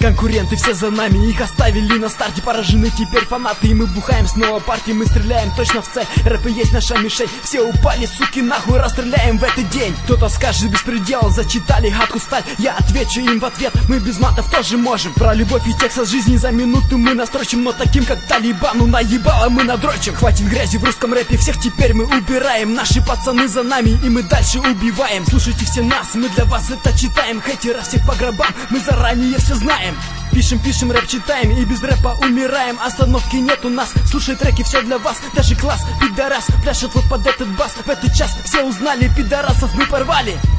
Конкуренты все за нами, их оставили на старте. Поражены теперь фанаты, и мы бухаем снова партии. Мы стреляем точно в цель, рэп и есть наша мишень. Все упали, суки, нахуй, расстреляем в этот день. Кто-то скажет беспредел, зачитали гадкую сталь. Я отвечу им в ответ, мы без матов тоже можем. Про любовь и текст жизни за минуту мы настрочим. Но таким как Талибану наебало мы надрочим. Хватит грязи в русском рэпе, всех теперь мы убираем. Наши пацаны за нами, и мы дальше убиваем. Слушайте все нас, мы для вас это читаем. Хейтера всех по гробам, мы заранее все знаем. Пишем, рэп читаем, и без рэпа умираем. Остановки нет у нас, слушай треки, все для вас. Даже класс, пидорас, пляшет вот под этот бас. В этот час все узнали, пидорасов мы порвали.